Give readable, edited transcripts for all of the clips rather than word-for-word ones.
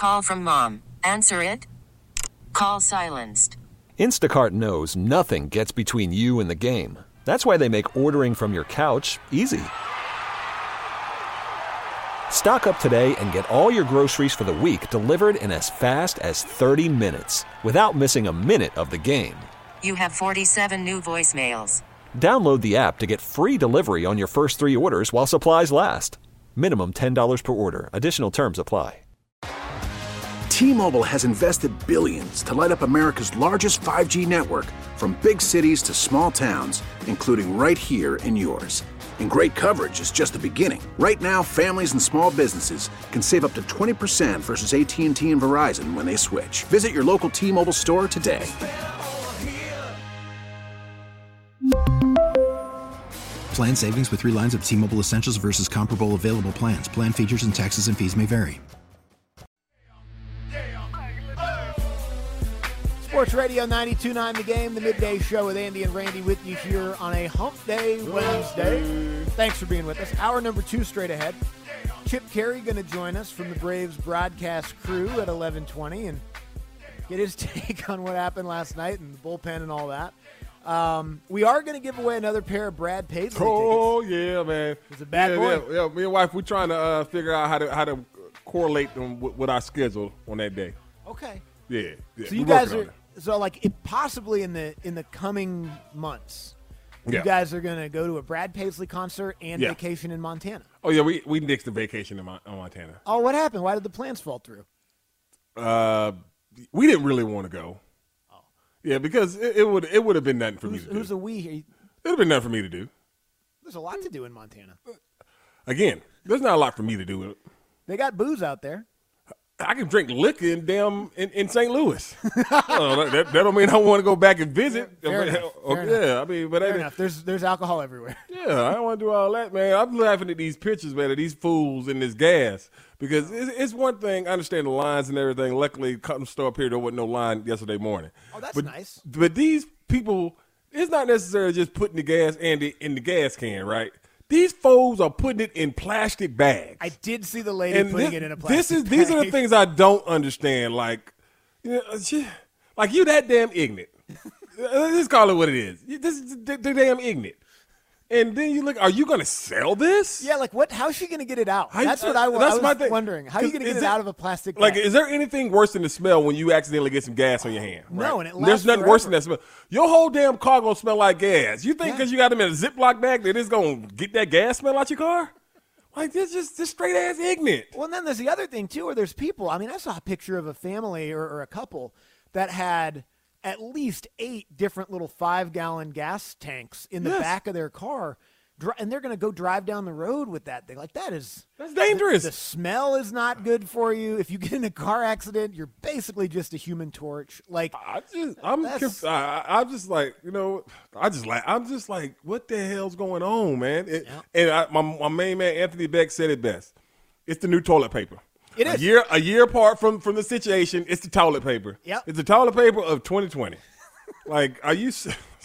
Call from mom. Answer it. Call silenced. Instacart knows nothing gets between you and the game. That's why they make ordering from your couch easy. Stock up today and get all your groceries for the week delivered in as fast as 30 minutes without missing a minute of the game. You have 47 new voicemails. Download the app to get free delivery on your first 3 orders while supplies last. Minimum $10 per order. Additional terms apply. T-Mobile has invested billions to light up America's largest 5G network, from big cities to small towns, including right here in yours. And great coverage is just the beginning. Right now, families and small businesses can save up to 20% versus AT&T and Verizon when they switch. Visit your local T-Mobile store today. Plan savings with 3 lines of T-Mobile Essentials versus comparable available plans. Plan features and taxes and fees may vary. Sports Radio 92.9 The Game, the midday show with Andy and Randy with you here on a Hump Day Wednesday. Thanks for being with us. Hour number 2 straight ahead. Chip Carey going to join us from the Braves broadcast crew at 11:20 and get his take on what happened last night and the bullpen and all that. We are going to give away another pair of Brad Paisley tickets. Oh, yeah, man. He's a bad boy. Yeah, me and wife, we're trying to figure out how to correlate them with our schedule on that day. Okay. Yeah. So you guys are possibly in the coming months, you guys are going to go to a Brad Paisley concert and vacation in Montana. Oh, yeah, we nixed the vacation in Montana. Oh, what happened? Why did the plans fall through? We didn't really want to go. Oh. Yeah, because it would have been nothing for me to do. Who's a we? It would have been nothing for me to do. There's a lot to do in Montana. Again, there's not a lot for me to do. They got booze out there. I can drink liquor in St. Louis. That don't mean I want to go back and visit. Fair enough. I mean, but fair enough. There's alcohol everywhere. Yeah, I don't want to do all that, man. I'm laughing at these pictures, man, of these fools in this gas, because it's one thing. I understand the lines and everything. Luckily, Cotton Store up here, there wasn't no line yesterday morning. Oh, that's nice. But these people, it's not necessarily just putting the gas in the gas can, right? These fools are putting it in plastic bags. I did see the lady putting it in a plastic bag. These are the things I don't understand. Like, you that damn ignorant. Let's call it what it is. They're damn ignorant. And then you look, are you going to sell this? Yeah, like what? How's she going to get it out? That's what I was wondering. How are you going to get it out of a plastic bag? Like, is there anything worse than the smell when you accidentally get some gas on your hand? No, right? and it lasts There's nothing forever. worse than that smell. Your whole damn car going to smell like gas. You think because you got them in a Ziploc bag that it's going to get that gas smell out your car? Like, this just straight-ass ignorant. Well, and then there's the other thing, too, where there's people. I mean, I saw a picture of a family or a couple that had at least 8 different little 5-gallon gas tanks in the back of their car. And they're going to go drive down the road with that thing. Like, that's dangerous. The smell is not good for you. If you get in a car accident, you're basically just a Human Torch. Like, I'm just like, I'm just like, what the hell's going on, man? And my main man Anthony Beck said it best. It's the new toilet paper. It is a year apart from the situation. It's the toilet paper. Yep. It's the toilet paper of 2020. Like, are you?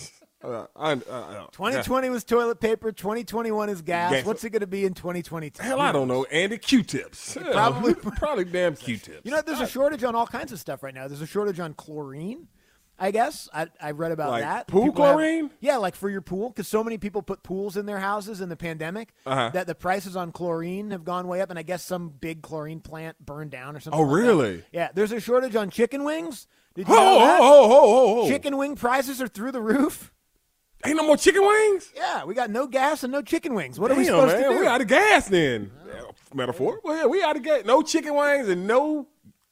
2020 was toilet paper. 2021 is gas. What's it going to be in 2022? Hell, I don't know. Andy, Q-tips. Probably damn Q-tips. You know, there's a shortage on all kinds of stuff right now. There's a shortage on chlorine, I guess. I read about like that. Pool chlorine? Like for your pool, because so many people put pools in their houses in the pandemic that the prices on chlorine have gone way up, and I guess some big chlorine plant burned down or something. Oh, really? Yeah. There's a shortage on chicken wings. Did you know that? Chicken wing prices are through the roof. Ain't no more chicken wings? Yeah, we got no gas and no chicken wings. What are we supposed to do? We out of gas then. Metaphor. Well, yeah, we out of gas. No chicken wings and no.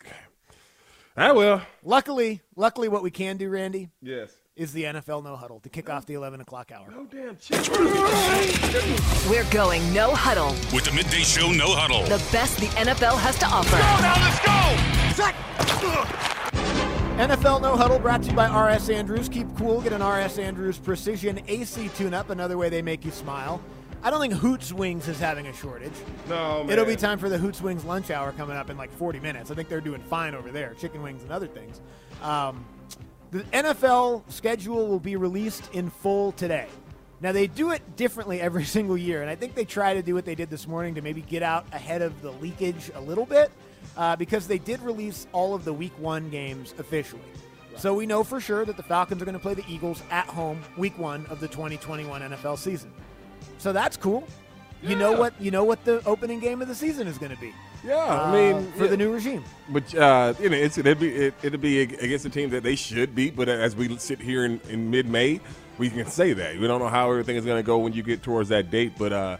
Luckily, what we can do, Randy, is the NFL No Huddle to kick off the 11 o'clock hour. No damn chicken. We're going No Huddle. With the Midday Show No Huddle. The best the NFL has to offer. Let's go! NFL No Huddle brought to you by R.S. Andrews. Keep cool. Get an R.S. Andrews Precision AC tune-up, another way they make you smile. I don't think Hoots Wings is having a shortage. No, man. It'll be time for the Hoots Wings lunch hour coming up in like 40 minutes. I think they're doing fine over there, chicken wings and other things. The NFL schedule will be released in full today. Now, they do it differently every single year, and I think they try to do what they did this morning to maybe get out ahead of the leakage a little bit. because they did release all of the Week 1 games officially. So we know for sure that the Falcons are going to play the Eagles at home Week 1 of the 2021 NFL season. So that's cool. Yeah. You know what the opening game of the season is going to be. Yeah, I mean, for the new regime. But it'll be against a team that they should beat. But as we sit here in mid-May, we can say that we don't know how everything is going to go when you get towards that date. But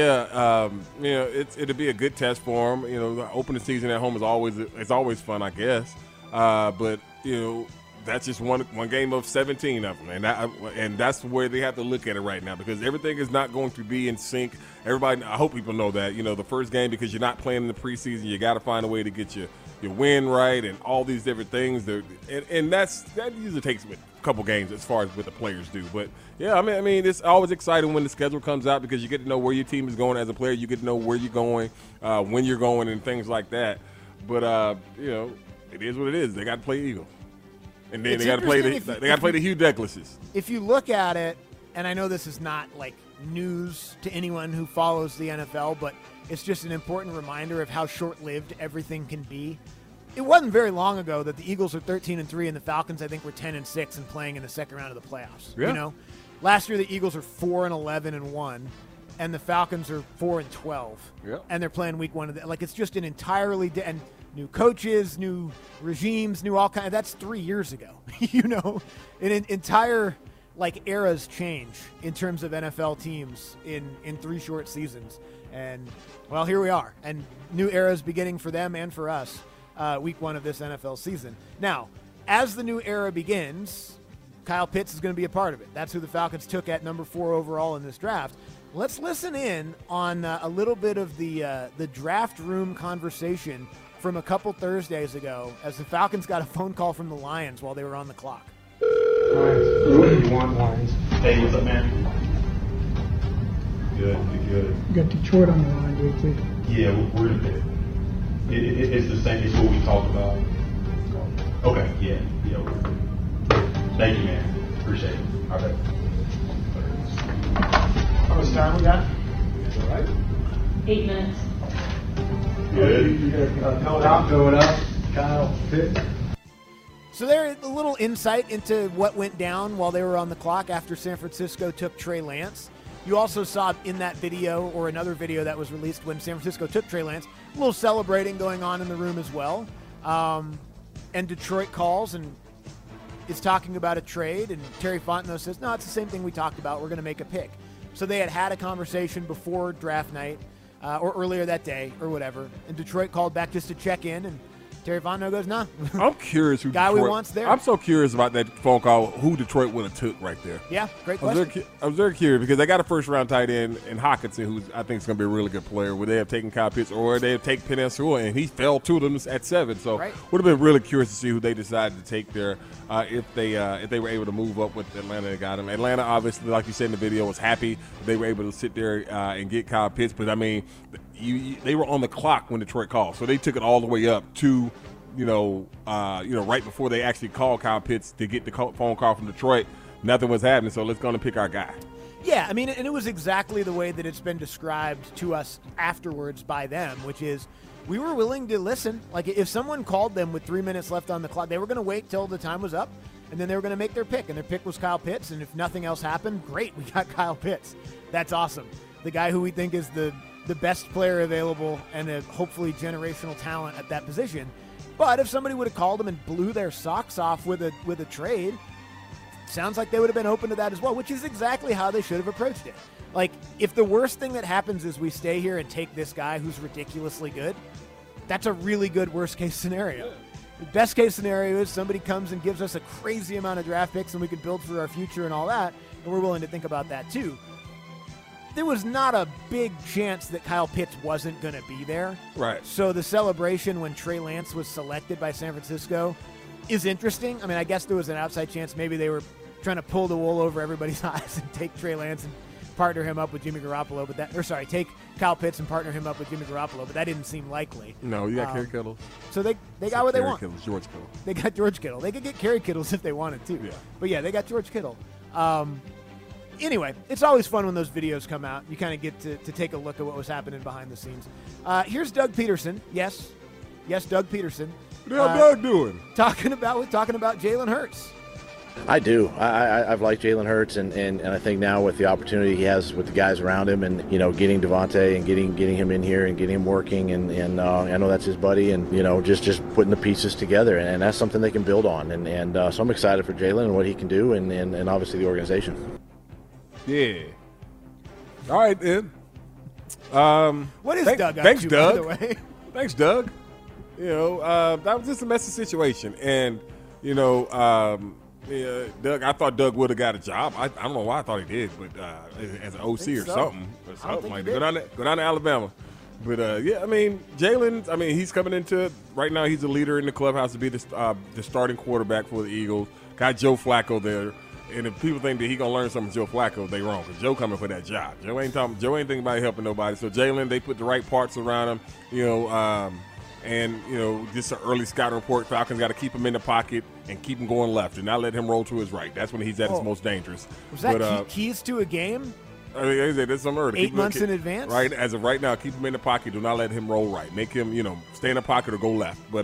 it'll be a good test for them. The opening season at home is always fun, I guess. But that's just one game of 17 of them, and that's where they have to look at it right now, because everything is not going to be in sync. Everybody, I hope people know that. The first game, because you're not playing in the preseason, you got to find a way to get your win right and all these different things. And that usually takes a couple games as far as what the players do. But yeah, I mean, it's always exciting when the schedule comes out, because you get to know where your team is going as a player. You get to know where you're going, when you're going, and things like that. But it is what it is. They got to play Eagles. And then they got to play the Hugh Douglases. If you look at it, and I know this is not like news to anyone who follows the NFL, but it's just an important reminder of how short-lived everything can be. It wasn't very long ago that the Eagles were 13-3 and the Falcons, I think, were 10-6 and playing in the second round of the playoffs. Yeah. Last year the Eagles are 4-11-1, and the Falcons are 4-12. Yep. And they're playing Week 1 of the, it's just an entirely and new coaches, new regimes, new all kind. That's 3 years ago. An entire eras change in terms of NFL teams in 3 short seasons. And well, here we are, and new eras beginning for them and for us. Week 1 of this NFL season. Now, as the new era begins, Kyle Pitts is going to be a part of it. That's who the Falcons took at number 4 overall in this draft. Let's listen in on a little bit of the draft room conversation from a couple Thursdays ago, as the Falcons got a phone call from the Lions while they were on the clock. Lions. What do you want, Lions? Hey, what's up, man? Good. You got Detroit on the line, do you think? Yeah, we're in it. It's the same. It's what we talked about. Okay. Yeah. Thank you, man. Appreciate it. All right. How much time we got? All right. 8 minutes. Good. You got going up. Kyle Pitts. So there's a little insight into what went down while they were on the clock after San Francisco took Trey Lance. You also saw in that video, or another video that was released when San Francisco took Trey Lance, a little celebrating going on in the room as well. And Detroit calls and is talking about a trade, and Terry Fontenot says, no, it's the same thing we talked about. We're going to make a pick. So they had a conversation before draft night, or earlier that day, or whatever, and Detroit called back just to check in, and Terry Fontenot goes, nah. I'm curious who guy Detroit, we want's there. I'm so curious about that phone call, who Detroit would have took right there. Yeah, great question. I was very curious, because they got a first-round tight end in Hockenson, who I think is going to be a really good player. Would they have taken Kyle Pitts, or would they have taken Penei Sewell, and he fell to them at 7. So would have been really curious to see who they decided to take there if they were able to move up with Atlanta and got him. Atlanta, obviously, like you said in the video, was happy they were able to sit there and get Kyle Pitts. But, I mean, they were on the clock when Detroit called, so they took it all the way up to – right before they actually called Kyle Pitts to get the phone call from Detroit. Nothing was happening, so let's go and pick our guy. Yeah, I mean, and it was exactly the way that it's been described to us afterwards by them, which is we were willing to listen. Like, if someone called them with 3 minutes left on the clock, they were going to wait till the time was up, and then they were going to make their pick, and their pick was Kyle Pitts, and if nothing else happened, great, we got Kyle Pitts. That's awesome. The guy who we think is the best player available and a hopefully generational talent at that position. But if somebody would have called them and blew their socks off with a trade, sounds like they would have been open to that as well, which is exactly how they should have approached it. Like, if the worst thing that happens is we stay here and take this guy who's ridiculously good, that's a really good worst-case scenario. The best-case scenario is somebody comes and gives us a crazy amount of draft picks and we can build for our future and all that, and we're willing to think about that too. There was not a big chance that Kyle Pitts wasn't going to be there. Right. So the celebration when Trey Lance was selected by San Francisco is interesting. I mean, I guess there was an outside chance maybe they were trying to pull the wool over everybody's eyes and take Trey Lance and partner him up with Jimmy Garoppolo, take Kyle Pitts and partner him up with Jimmy Garoppolo, but that didn't seem likely. No, you got Kerry Kittle. So they got what they want. George Kittle. They got George Kittle. They could get Kerry Kittles if they wanted to. Yeah. But yeah, they got George Kittle. Anyway, it's always fun when those videos come out. You kind of get to take a look at what was happening behind the scenes. Here's Doug Peterson. Yes, Yes, Doug Peterson. What the hell Doug doing? Talking about Jalen Hurts. I do. I've liked Jalen Hurts, and I think now with the opportunity he has with the guys around him, and getting Devontae and getting him in here and getting him working, and I know that's his buddy, and just putting the pieces together, and that's something they can build on, and so I'm excited for Jalen and what he can do, and obviously the organization. Yeah. All right then. What is Doug? Thanks, Doug. By the way? Thanks, Doug. That was just a messy situation, and Doug. I thought Doug would have got a job. I don't know why I thought he did, but as an OC or something like that. Go down to Alabama. But Jalen. He's coming into it right now. He's a leader in the clubhouse to be the starting quarterback for the Eagles. Got Joe Flacco there. And if people think that he's going to learn something from Joe Flacco, they wrong, because Joe coming for that job. Joe ain't thinking about helping nobody. So Jalen, they put the right parts around him, just an early scouting report. Falcons got to keep him in the pocket and keep him going left and not let him roll to his right. That's when he's at his most dangerous. Was that keys to a game? There's some early. 8 months in advance? Right, as of right now, keep him in the pocket. Do not let him roll right. Make him, stay in the pocket or go left. But,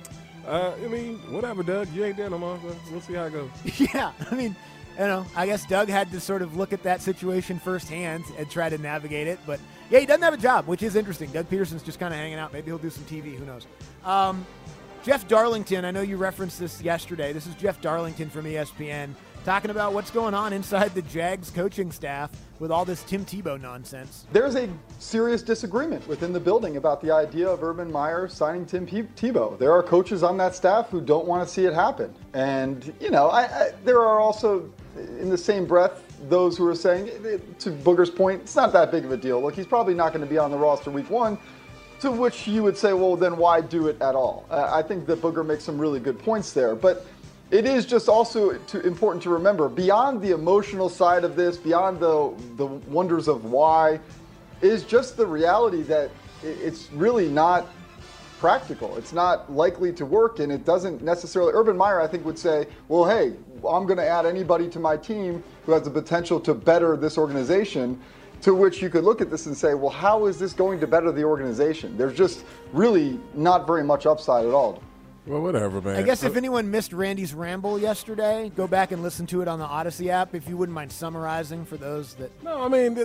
whatever, Doug. You ain't there no more. So we'll see how it goes. Yeah, I guess Doug had to sort of look at that situation firsthand and try to navigate it. But, yeah, he doesn't have a job, which is interesting. Doug Peterson's just kind of hanging out. Maybe he'll do some TV. Who knows? Jeff Darlington, I know you referenced this yesterday. This is Jeff Darlington from ESPN talking about what's going on inside the Jags coaching staff with all this Tim Tebow nonsense. There's a serious disagreement within the building about the idea of Urban Meyer signing Tim Tebow. There are coaches on that staff who don't want to see it happen. And, there are also, in the same breath, those who are saying, to Booger's point, it's not that big of a deal. Look, he's probably not going to be on the roster week 1, to which you would say, well, then why do it at all? I think that Booger makes some really good points there. But it is just also important to remember, beyond the emotional side of this, beyond the wonders of why, is just the reality that it's really not practical. It's not likely to work, and it doesn't necessarily. Urban Meyer, I think, would say, well, hey, I'm going to add anybody to my team who has the potential to better this organization, to which you could look at this and say, well, how is this going to better the organization? There's just really not very much upside at all. Well, whatever, man. I guess if anyone missed Randy's ramble yesterday, go back and listen to it on the Odyssey app, if you wouldn't mind summarizing for those that... No,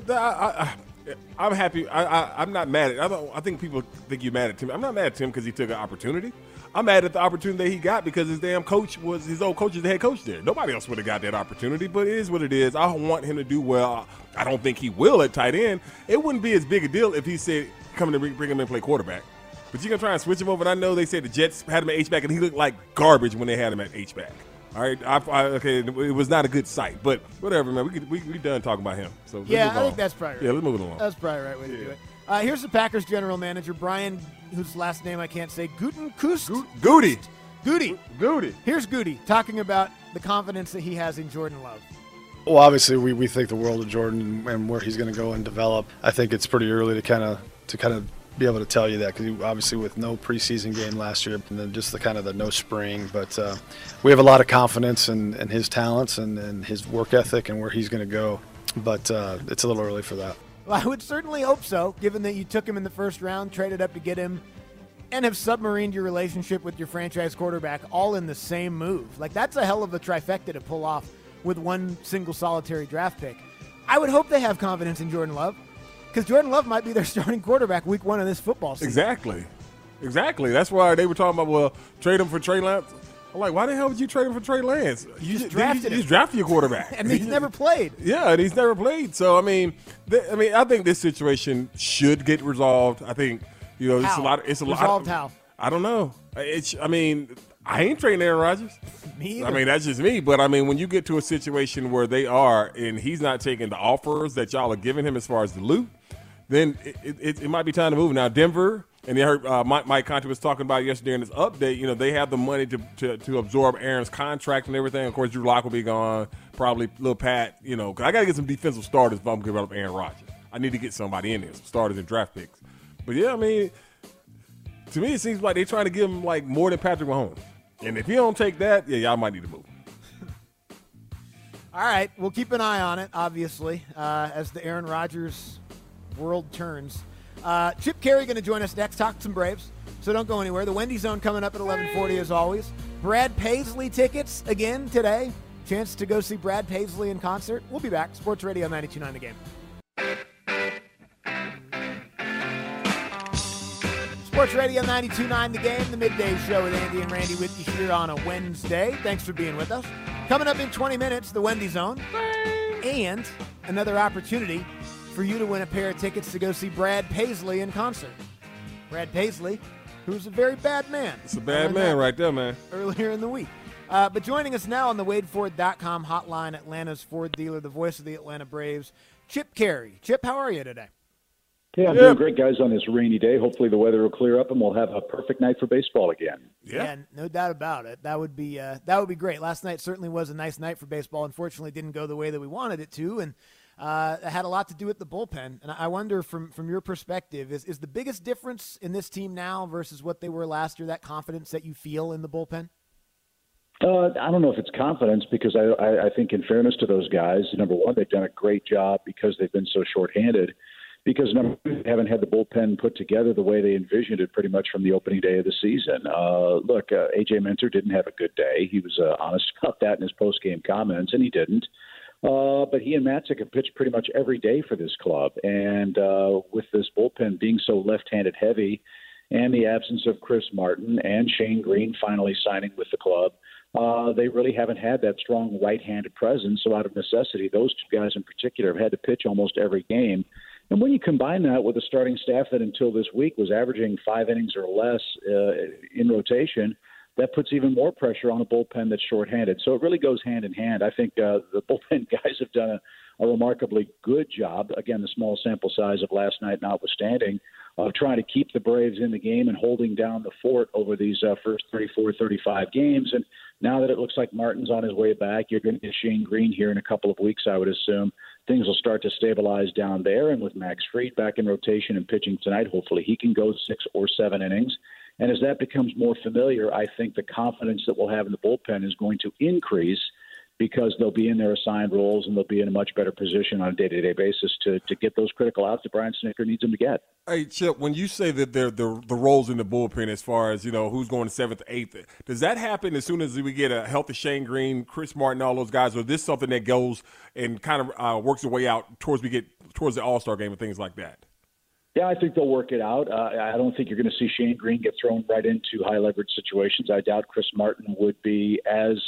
I'm happy. I'm not mad at. I think people think you're mad at Tim. I'm not mad at Tim because he took an opportunity. I'm mad at the opportunity that he got because his damn coach was his old coach is the head coach there. Nobody else would have got that opportunity, but it is what it is. I want him to do well. I don't think he will at tight end. It wouldn't be as big a deal if he said come to bring him in and play quarterback. But you're going to try and switch him over. And I know they said the Jets had him at H-back, and he looked like garbage when they had him at H-back. All right, okay, it was not a good sight. But whatever, man. We done talking about him. So yeah, I think that's probably right. Yeah, let's move it along. That's probably the right way to do it. Here's the Packers general manager, Brian, whose last name I can't say, Gutekunst? Goody. Here's Goody talking about the confidence that he has in Jordan Love. Well, obviously, we think the world of Jordan and where he's going to go and develop. I think it's pretty early to kind of be able to tell you that, because obviously with no preseason game last year and then just the no spring, but we have a lot of confidence in his talents and his work ethic and where he's going to go, but it's a little early for that. Well, I would certainly hope so, given that you took him in the first round, traded up to get him, and have submarined your relationship with your franchise quarterback all in the same move. Like, that's a hell of a trifecta to pull off with one single solitary draft pick. I would hope they have confidence in Jordan Love, because Jordan Love might be their starting quarterback week 1 of this football season. Exactly. That's why they were talking about, well, trade him for Trey Lance. I'm like, why the hell would you trade him for Trey Lance? You just drafted your quarterback. And he's never played. Yeah, and he's never played. So, I think this situation should get resolved. I think, it's a lot. Resolved how? I don't know. I ain't trading Aaron Rodgers. Me either. That's just me. But, when you get to a situation where they are and he's not taking the offers that y'all are giving him as far as the loot, then it might be time to move. Now, Denver, and they heard Mike Conte was talking about yesterday in his update, they have the money to absorb Aaron's contract and everything. Of course, Drew Lock will be gone, probably Lil Pat, because I got to get some defensive starters if I'm giving up Aaron Rodgers. I need to get somebody in there, some starters and draft picks. But, yeah, to me, it seems like they're trying to give him, more than Patrick Mahomes. And if you don't take that, yeah, y'all might need to move. All right, we'll keep an eye on it, obviously, as the Aaron Rodgers world turns. Chip Carey going to join us next, talk some Braves. So don't go anywhere. The Wendy Zone coming up at 11:40 as always. Brad Paisley tickets again today. Chance to go see Brad Paisley in concert. We'll be back. Sports Radio 92.9 The Game. Sports Radio 92.9 The Game, the midday show with Andy and Randy with you here on a Wednesday. Thanks for being with us. Coming up in 20 minutes, the Wendy Zone. And another opportunity for you to win a pair of tickets to go see Brad Paisley in concert. Brad Paisley, who's a very bad man. It's a bad man right there, man. Earlier in the week. But joining us now on the WadeFord.com hotline, Atlanta's Ford dealer, the voice of the Atlanta Braves, Chip Caray. Chip, how are you today? Yeah, I'm doing great, guys, on this rainy day. Hopefully the weather will clear up and we'll have a perfect night for baseball again. Yeah, no doubt about it. That would be great. Last night certainly was a nice night for baseball. Unfortunately, it didn't go the way that we wanted it to, and it had a lot to do with the bullpen. And I wonder, from your perspective, is the biggest difference in this team now versus what they were last year, that confidence that you feel in the bullpen? I don't know if it's confidence, because I think, in fairness to those guys, number one, they've done a great job because they've been so shorthanded. Because, number two, they haven't had the bullpen put together the way they envisioned it pretty much from the opening day of the season. Look, A.J. Minter didn't have a good day. He was honest about that in his post-game comments, and he didn't. But he and Matzik have pitched pretty much every day for this club. And with this bullpen being so left-handed heavy and the absence of Chris Martin and Shane Green finally signing with the club, they really haven't had that strong right-handed presence. So out of necessity, those two guys in particular have had to pitch almost every game. And when you combine that with a starting staff that until this week was averaging 5 innings or less in rotation, that puts even more pressure on a bullpen that's shorthanded. So it really goes hand in hand. I think the bullpen guys have done a remarkably good job, again, the small sample size of last night notwithstanding, of trying to keep the Braves in the game and holding down the fort over these first 34, 35 games. And now that it looks like Martin's on his way back, you're going to get Shane Green here in a couple of weeks, I would assume. Things will start to stabilize down there. And with Max Fried back in rotation and pitching tonight, hopefully he can go 6 or 7 innings. And as that becomes more familiar, I think the confidence that we'll have in the bullpen is going to increase, because they'll be in their assigned roles and they'll be in a much better position on a day-to-day basis to get those critical outs that Brian Snitker needs them to get. Hey, Chip, when you say that they're the roles in the bullpen as far as, who's going to 7th, 8th, does that happen as soon as we get a healthy Shane Green, Chris Martin, all those guys, or is this something that goes and kind of works its way out towards the All-Star game and things like that? Yeah, I think they'll work it out. I don't think you're going to see Shane Green get thrown right into high-leverage situations. I doubt Chris Martin would be as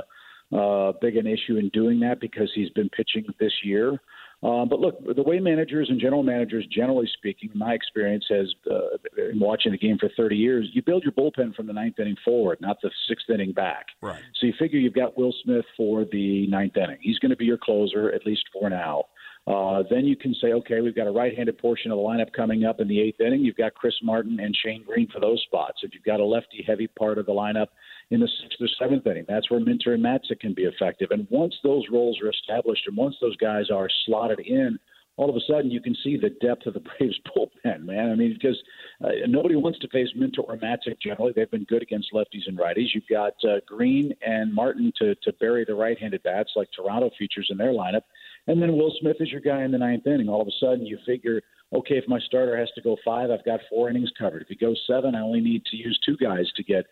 big an issue in doing that because he's been pitching this year. But look, the way managers and general managers, generally speaking, my experience has in watching the game for 30 years, you build your bullpen from the 9th inning forward, not the 6th inning back. Right. So you figure you've got Will Smith for the 9th inning. He's going to be your closer, at least for now. Then you can say, okay, we've got a right-handed portion of the lineup coming up in the 8th inning. You've got Chris Martin and Shane Green for those spots. If you've got a lefty-heavy part of the lineup in the 6th or 7th inning, that's where Minter and Matzik can be effective. And once those roles are established and once those guys are slotted in, all of a sudden you can see the depth of the Braves bullpen, man. I mean, because nobody wants to face Minter or Matzik generally. They've been good against lefties and righties. You've got Green and Martin to bury the right-handed bats like Toronto features in their lineup. And then Will Smith is your guy in the 9th inning. All of a sudden you figure, okay, if my starter has to go 5, I've got 4 innings covered. If he goes 7, I only need to use 2 guys to get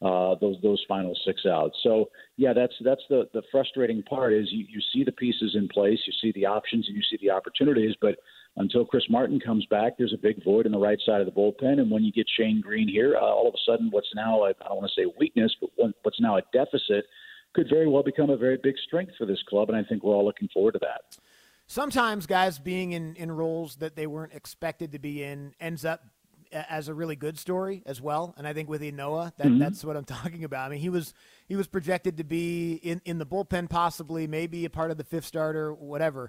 those final 6 outs. So, yeah, that's the frustrating part is you see the pieces in place, you see the options, and you see the opportunities, but until Chris Martin comes back, there's a big void in the right side of the bullpen. And when you get Shane Green here, all of a sudden what's now, I don't want to say weakness, but what's now a deficit could very well become a very big strength for this club, and I think we're all looking forward to that. Sometimes guys being in roles that they weren't expected to be in ends up as a really good story as well. And I think with Ynoa, that's what I'm talking about. I mean, he was projected to be in the bullpen, possibly, maybe a part of the 5th starter, whatever.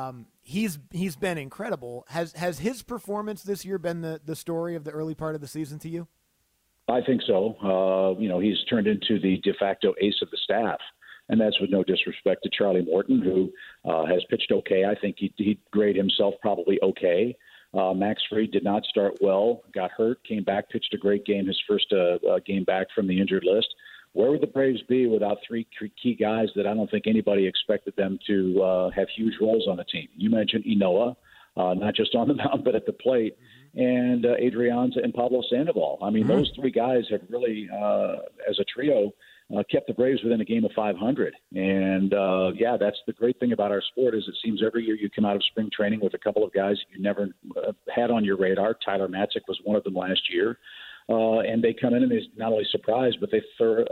He's been incredible. Has his performance this year been the story of the early part of the season to you? I think so. He's turned into the de facto ace of the staff. And that's with no disrespect to Charlie Morton, who has pitched okay. I think he'd grade himself probably okay. Max Fried did not start well, got hurt, came back, pitched a great game, his first game back from the injured list. Where would the Braves be without 3 key guys that I don't think anybody expected them to have huge roles on the team? You mentioned Ynoa, not just on the mound, but at the plate. and Adrianza and Pablo Sandoval. I mean, those three guys have really, as a trio, kept the Braves within a game of 500. And, that's the great thing about our sport is it seems every year you come out of spring training with a couple of guys you never had on your radar. Tyler Matzik was one of them last year. And they come in and they not only surprise, but they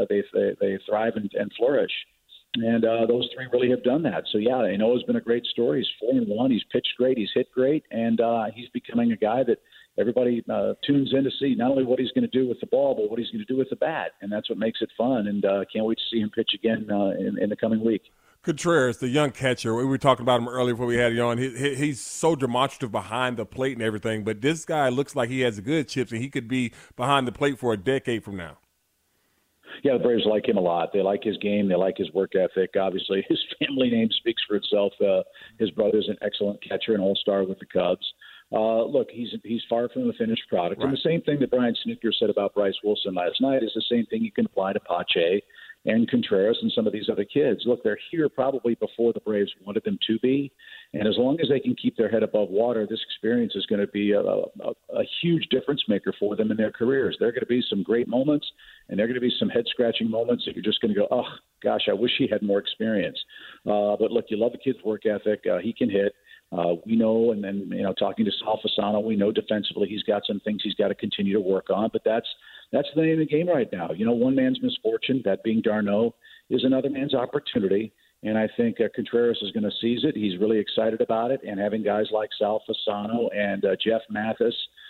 thrive and flourish. And those three really have done that. So, Noah's been a great story. He's 4-1. He's pitched great. He's hit great. And he's becoming a guy that everybody tunes in to see not only what he's going to do with the ball, but what he's going to do with the bat. And that's what makes it fun. And can't wait to see him pitch again in the coming week. Contreras, the young catcher, we were talking about him earlier before we had you on. He's so demonstrative behind the plate and everything, but this guy looks like he has good chips, and he could be behind the plate for a decade from now. Yeah, the Braves like him a lot. They like his game. They like his work ethic. Obviously, his family name speaks for itself. His brother's an excellent catcher, an all-star with the Cubs. Look, he's far from the finished product. Right. And the same thing that Brian Snitker said about Bryce Wilson last night is the same thing you can apply to Pache and Contreras and some of these other kids. Look, they're here probably before the Braves wanted them to be. And as long as they can keep their head above water, this experience is going to be a huge difference maker for them in their careers. There are going to be some great moments, and there are going to be some head-scratching moments that you're just going to go, oh, gosh, I wish he had more experience. But, look, you love the kid's work ethic. He can hit. We know, and then, talking to Sal Fasano, we know defensively he's got some things he's got to continue to work on. But that's the name of the game right now. One man's misfortune, that being d'Arnaud, is another man's opportunity. And I think Contreras is going to seize it. He's really excited about it. And having guys like Sal Fasano and Jeff Mathis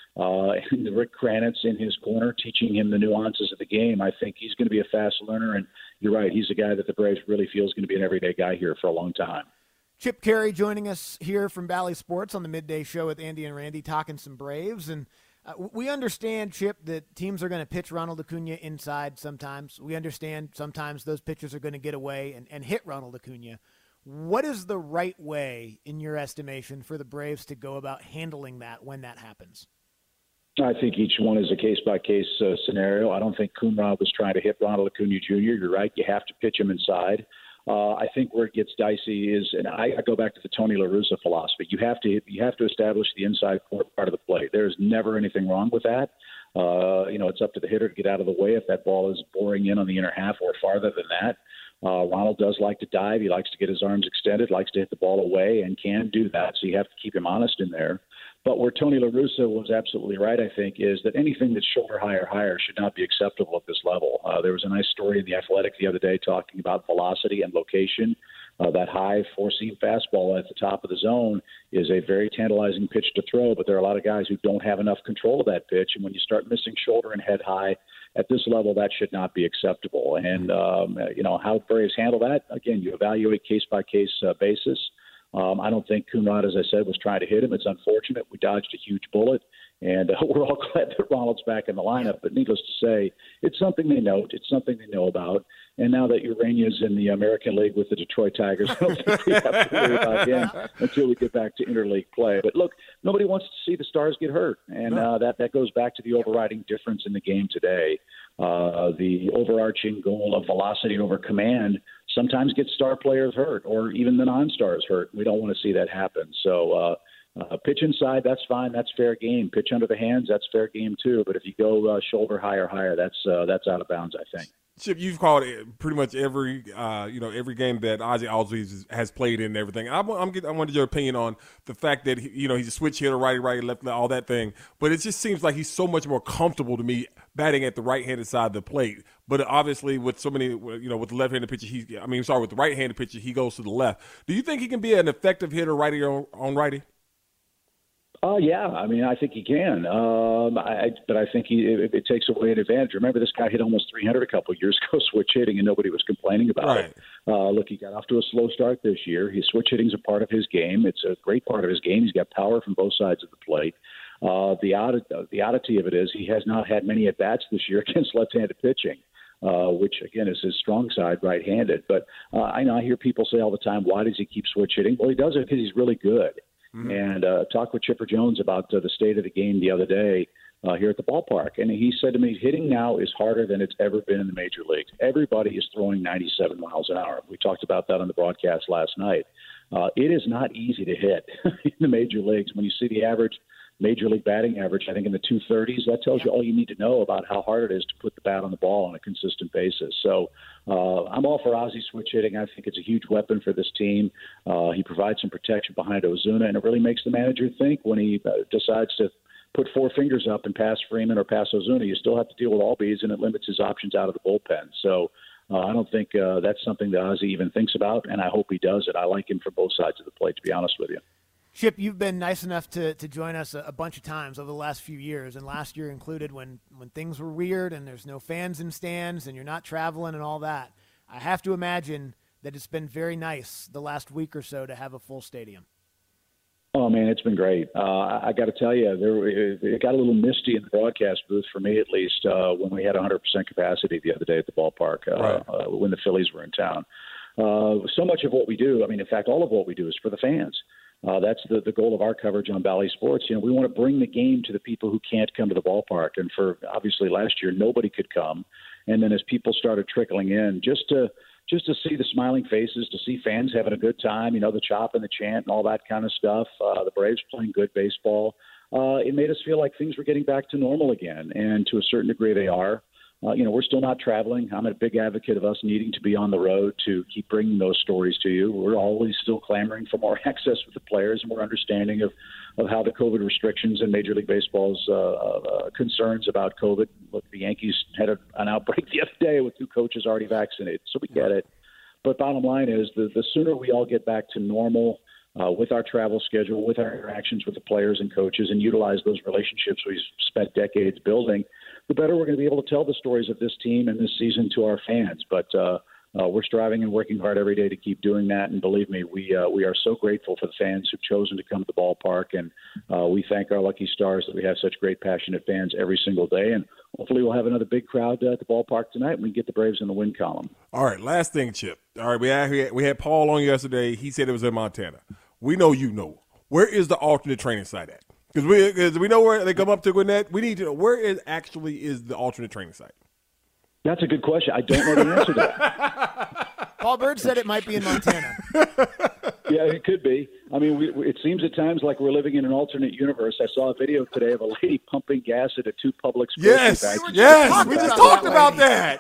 and Rick Kranitz in his corner teaching him the nuances of the game, I think he's going to be a fast learner. And you're right, he's a guy that the Braves really feel is going to be an everyday guy here for a long time. Chip Caray joining us here from Bally Sports on the Midday Show with Andy and Randy, talking some Braves. And we understand, Chip, that teams are going to pitch Ronald Acuna inside sometimes. We understand sometimes those pitchers are going to get away and hit Ronald Acuna. What is the right way, in your estimation, for the Braves to go about handling that when that happens? I think each one is a case-by-case scenario. I don't think Coonrod was trying to hit Ronald Acuna Jr. You're right. You have to pitch him inside. I think where it gets dicey is, and I go back to the Tony La Russa philosophy. You have to establish the inside court part of the play. There's never anything wrong with that. It's up to the hitter to get out of the way if that ball is boring in on the inner half or farther than that. Ronald does like to dive. He likes to get his arms extended, likes to hit the ball away, and can do that. So you have to keep him honest in there. But where Tony La Russa was absolutely right, I think, is that anything that's shoulder high or higher should not be acceptable at this level. There was a nice story in The Athletic the other day talking about velocity and location. That high four-seam fastball at the top of the zone is a very tantalizing pitch to throw, but there are a lot of guys who don't have enough control of that pitch. And when you start missing shoulder and head high at this level, that should not be acceptable. And, how the Braves handle that, again, you evaluate case-by-case basis. I don't think Coonrod, as I said, was trying to hit him. It's unfortunate. We dodged a huge bullet, and we're all glad that Ronald's back in the lineup. But needless to say, it's something they note. It's something they know about. And now that Urania's in the American League with the Detroit Tigers, I don't think we have to worry about him until we get back to interleague play. But look, nobody wants to see the Stars get hurt, and that goes back to the overriding difference in the game today. The overarching goal of velocity over command sometimes gets star players hurt, or even the non-stars hurt. We don't want to see that happen. So pitch inside, that's fine. That's fair game. Pitch under the hands, that's fair game too. But if you go shoulder high or higher, that's out of bounds, I think. Chip, you've called pretty much every game that Ozzie Albies has played in and everything. I wanted your opinion on the fact that he's a switch hitter, righty, left, all that thing. But it just seems like he's so much more comfortable to me batting at the right-handed side of the plate. But obviously, with so many, with the left-handed pitcher, with the right-handed pitcher, he goes to the left. Do you think he can be an effective hitter, righty on righty? Yeah, I think he can. But I think it takes away an advantage. Remember, this guy hit almost 300 a couple of years ago, switch hitting, and nobody was complaining about it. Look, he got off to a slow start this year. His switch hitting is a part of his game. It's a great part of his game. He's got power from both sides of the plate. The oddity of it is he has not had many at-bats this year against left-handed pitching. Which, again, is his strong side, right-handed. But I hear people say all the time, why does he keep switch hitting? Well, he does it because he's really good. Mm-hmm. And talked with Chipper Jones about the state of the game the other day here at the ballpark. And he said to me, hitting now is harder than it's ever been in the major leagues. Everybody is throwing 97 miles an hour. We talked about that on the broadcast last night. It is not easy to hit in the major leagues. When you see the average major league batting average, I think in the 230s. That tells you all you need to know about how hard it is to put the bat on the ball on a consistent basis. So I'm all for Ozzie switch hitting. I think it's a huge weapon for this team. He provides some protection behind Ozuna, and it really makes the manager think when he decides to put four fingers up and pass Freeman or pass Ozuna. You still have to deal with Albies, and it limits his options out of the bullpen. So I don't think that's something that Ozzie even thinks about, and I hope he does it. I like him from both sides of the plate, to be honest with you. Chip, you've been nice enough to join us a bunch of times over the last few years, and last year included when things were weird and there's no fans in stands and you're not traveling and all that. I have to imagine that it's been very nice the last week or so to have a full stadium. Oh, man, it's been great. I got to tell you, it got a little misty in the broadcast booth, for me at least, when we had 100% capacity the other day at the ballpark when the Phillies were in town. So much of what we do, I mean, in fact, all of what we do is for the fans. That's the goal of our coverage on Bally Sports. You know, we want to bring the game to the people who can't come to the ballpark. And for obviously last year, nobody could come. And then as people started trickling in, just to see the smiling faces, to see fans having a good time, you know, the chop and the chant and all that kind of stuff, the Braves playing good baseball, it made us feel like things were getting back to normal again. And to a certain degree, they are. You know, we're still not traveling. I'm a big advocate of us needing to be on the road to keep bringing those stories to you. We're always still clamoring for more access with the players and more understanding of how the COVID restrictions and Major League Baseball's concerns about COVID. Look, the Yankees had an outbreak the other day with 2 coaches already vaccinated, so we get it. But bottom line is the sooner we all get back to normal with our travel schedule, with our interactions with the players and coaches, and utilize those relationships we've spent decades building, the better we're going to be able to tell the stories of this team and this season to our fans. But we're striving and working hard every day to keep doing that. And believe me, we are so grateful for the fans who've chosen to come to the ballpark. And we thank our lucky stars that we have such great, passionate fans every single day. And hopefully we'll have another big crowd at the ballpark tonight and we get the Braves in the win column. All right, last thing, Chip. All right, we had Paul on yesterday. He said it was in Montana. We know you know. Where is the alternate training site at? Because we know where they come up to Gwinnett. We need to know where is the alternate training site. That's a good question. I don't know the answer to that. Paul Bird said it might be in Montana. Yeah, it could be. I mean, it seems at times like we're living in an alternate universe. I saw a video today of a lady pumping gas into 2 Publix grocery bags. Yes, we just talked about that.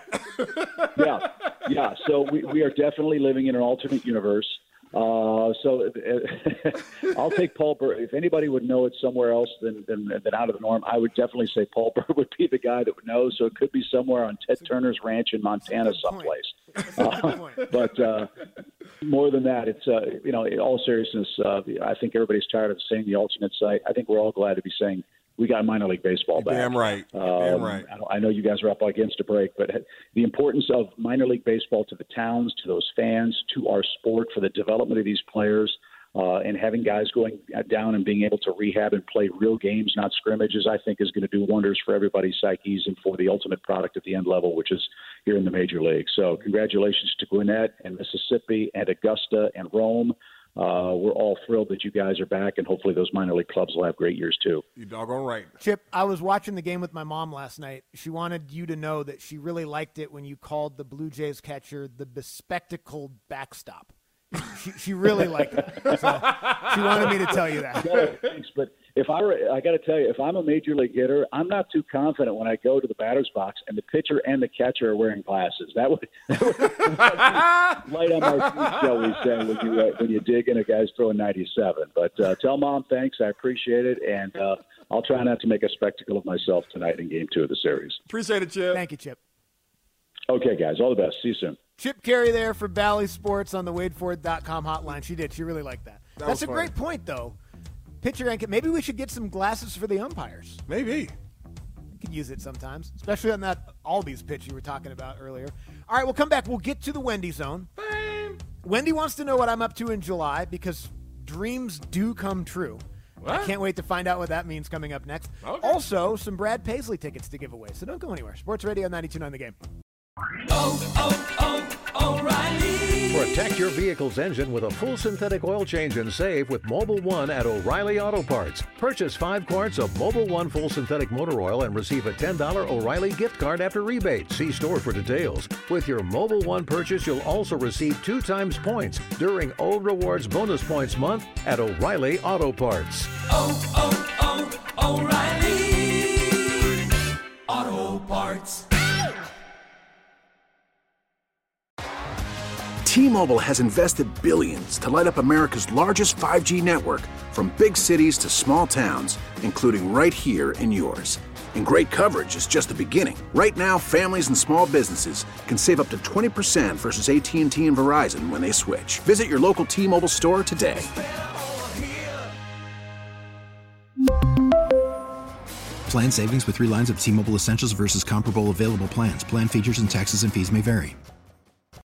Yeah. So we are definitely living in an alternate universe. So I'll take Paul Bird. If anybody would know it somewhere else than out of the norm, I would definitely say Paul Bird would be the guy that would know. So it could be somewhere on Ted Turner's ranch in Montana someplace. But more than that, it's, in all seriousness, I think everybody's tired of saying the alternate site. I think we're all glad to be saying we got minor league baseball back. Damn right. Damn right. I know you guys are up against a break, but the importance of minor league baseball to the towns, to those fans, to our sport, for the development of these players, and having guys going down and being able to rehab and play real games, not scrimmages, I think is going to do wonders for everybody's psyches and for the ultimate product at the end level, which is here in the major league. So congratulations to Gwinnett and Mississippi and Augusta and Rome. We're all thrilled that you guys are back, and hopefully those minor league clubs will have great years too. You doggone right. Chip, I was watching the game with my mom last night. She wanted you to know that she really liked it when you called the Blue Jays catcher the bespectacled backstop. She really liked it. So she wanted me to tell you that. No, thanks, but I got to tell you, if I'm a major league hitter, I'm not too confident when I go to the batter's box and the pitcher and the catcher are wearing glasses. That would light on my feet, shall we say, when you dig in a guy's throwing 97. But tell Mom thanks. I appreciate it, and I'll try not to make a spectacle of myself tonight in Game 2 of the series. Appreciate it, Chip. Thank you, Chip. Okay, guys. All the best. See you soon. Chip Carey there for Bally Sports on the WadeFord.com hotline. She did. She really liked that. That's a great point, though. Pitcher and maybe we should get some glasses for the umpires. Maybe. You could use it sometimes, especially on that Albies pitch you were talking about earlier. All right, we'll come back. We'll get to the Wendy Zone. Bam. Wendy wants to know what I'm up to in July because dreams do come true. What? I can't wait to find out what that means coming up next. Okay. Also, some Brad Paisley tickets to give away, so don't go anywhere. Sports Radio 92.9 The Game. O'Reilly. Protect your vehicle's engine with a full synthetic oil change and save with Mobil 1 at O'Reilly Auto Parts. Purchase 5 quarts of Mobil 1 full synthetic motor oil and receive a $10 O'Reilly gift card after rebate. See store for details. With your Mobil 1 purchase, you'll also receive 2 times points during O Rewards Bonus Points Month at O'Reilly Auto Parts. O'Reilly Auto Parts. T-Mobile has invested billions to light up America's largest 5G network, from big cities to small towns, including right here in yours. And great coverage is just the beginning. Right now, families and small businesses can save up to 20% versus AT&T and Verizon when they switch. Visit your local T-Mobile store today. Plan savings with 3 lines of T-Mobile Essentials versus comparable available plans. Plan features and taxes and fees may vary.